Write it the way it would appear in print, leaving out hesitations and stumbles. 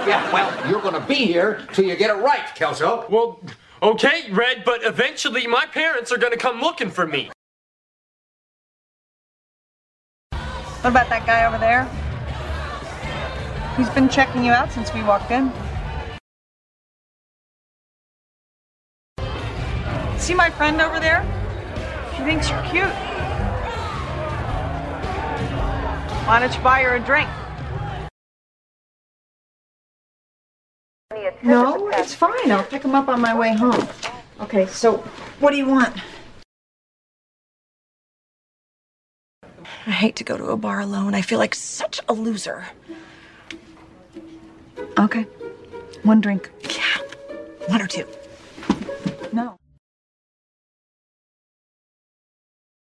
Yeah, well, you're gonna be here till you get it right, Kelso. Well, okay, Red, but eventually my parents are gonna come looking for me. What about that guy over there? He's been checking you out since we walked in. See my friend over there? She thinks you're cute. Why don't you buy her a drink? No, it's fine. I'll pick him up on my way home. Okay, so what do you want? I hate to go to a bar alone. I feel like such a loser. Okay. One drink. Yeah. One or two. No.